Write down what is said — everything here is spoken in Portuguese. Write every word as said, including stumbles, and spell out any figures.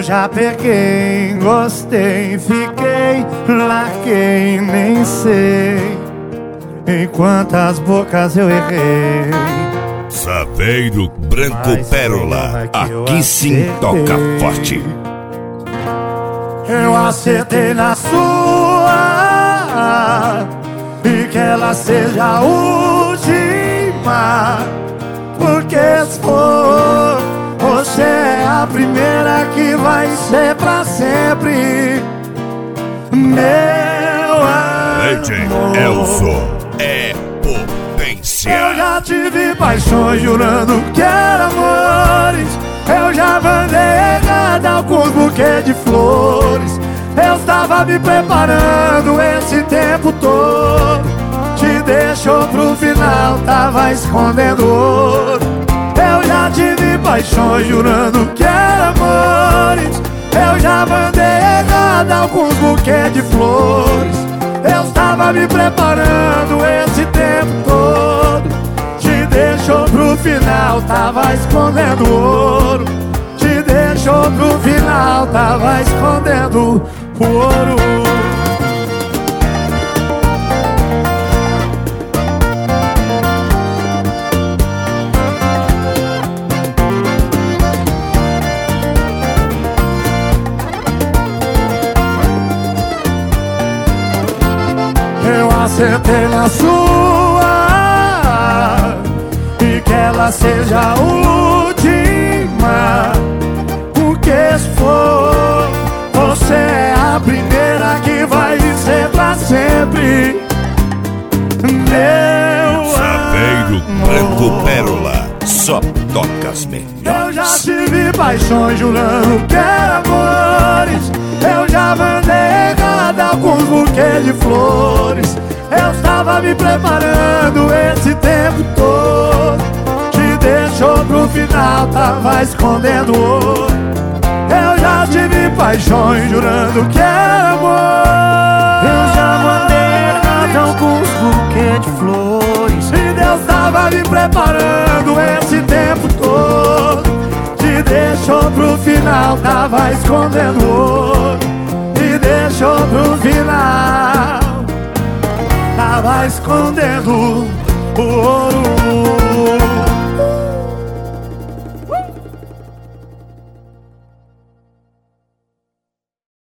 Eu já peguei, gostei, fiquei, larguei, nem sei em quantas bocas eu errei. Saveiro Branco Mas Pérola, aqui sim toca forte. Eu acertei na sua, e que ela seja a última, porque se for, você é a primeira que vai ser pra sempre. Meu amor, Elson é potência. Eu já tive paixões jurando que eram amores. Eu já mandei errada com buquê de flores. Eu estava me preparando esse tempo todo. Te deixou pro final, tava escondendo ouro. Eu já tive paixões jurando que eram amores. Eu já mandei errada alguns buquês de flores. Eu estava me preparando esse tempo todo. Te deixou pro final, tava escondendo ouro. Te deixou pro final, tava escondendo o ouro. Eu acertei na sua, e que ela seja a última, porque se for, você é a primeira que vai ser pra sempre. Meu Saveiro Branco Pérola, só toca as melhores. Eu já tive paixões jurando que eram amores. Eu já mandei errada alguns buquês de flores. Eu estava me preparando esse tempo todo. Te deixou pro final, tava escondendo ouro. Eu já tive paixões jurando que era amor. Eu já mandei errada alguns buquês de flores. E Deus tava me preparando esse tempo todo. Te deixou pro final, tava escondendo ouro. Te deixou pro final, tava escondendo o ouro.